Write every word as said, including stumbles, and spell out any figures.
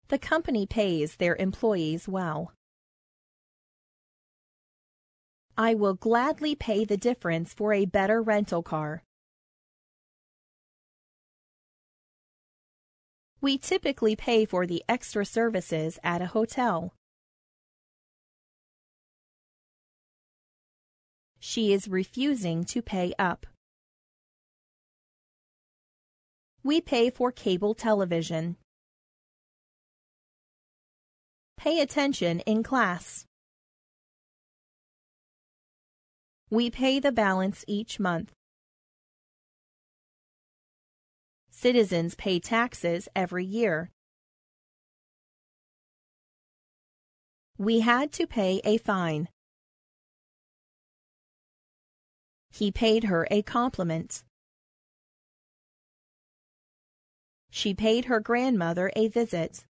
The company pays their employees well. I will gladly pay the difference for a better rental car. We typically pay for the extra services at a hotel. She is refusing to pay up. We pay for cable television. Pay attention in class. We pay the balance each month. Citizens pay taxes every year. We had to pay a fine. He paid her a compliment. She paid her grandmother a visit.